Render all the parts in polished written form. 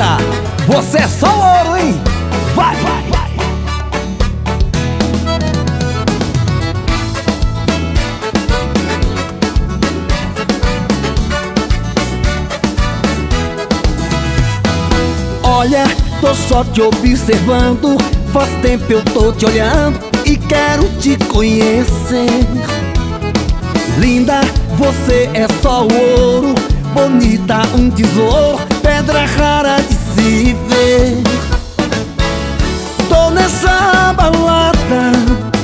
linda, você é só ouro, hein? Vai, vai, vai. Olha, tô só te observando, faz tempo eu tô te olhando e quero te conhecer. Linda, você é só ouro, bonita, um tesouro, pedra rara de se ver. Tô nessa balada,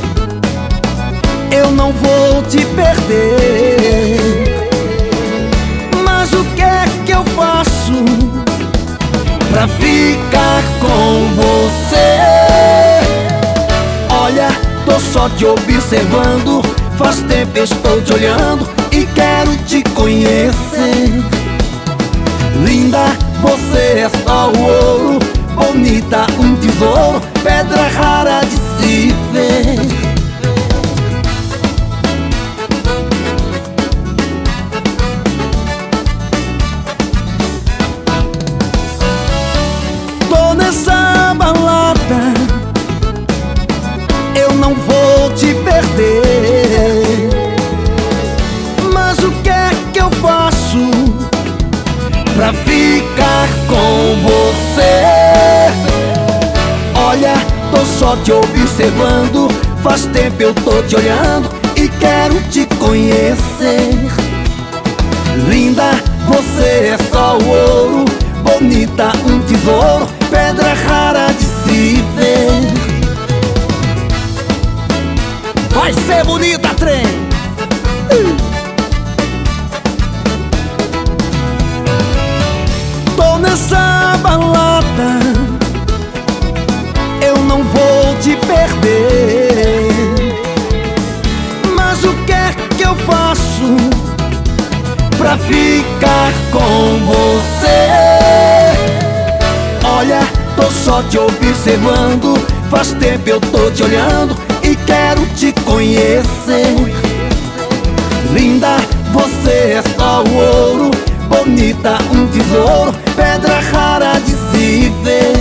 eu não vou te perder. Mas o que é que eu faço pra ficar com você? Olha, tô só te observando, faz tempo estou te olhando e quero te conhecer. Linda, você é só ouro, bonita, um tesouro, pedra rara de se ver. Tô nessa balada, eu não vou te perder. Mas o que é que eu faço pra ficar com você? Olha, tô só te observando, faz tempo eu tô te olhando e quero te conhecer. Linda, você é só ouro, bonita, um tesouro, pedra rara de se ver. Vai ser bonita, trem! Tô nessa balada, eu não vou te perder. Mas o que é que eu faço pra ficar com você? Olha, tô só te observando, faz tempo eu tô te olhando e quero te conhecer. Linda, você é só ouro, bonita, um tesouro, pedra rara de se ver.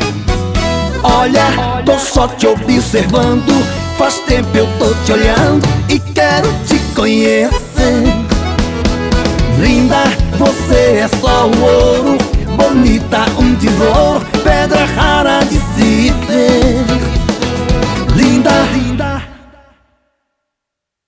Olha, tô só te observando, faz tempo eu tô te olhando e quero te conhecer. Linda, você é só ouro, bonita, um tesouro, pedra rara de se ver.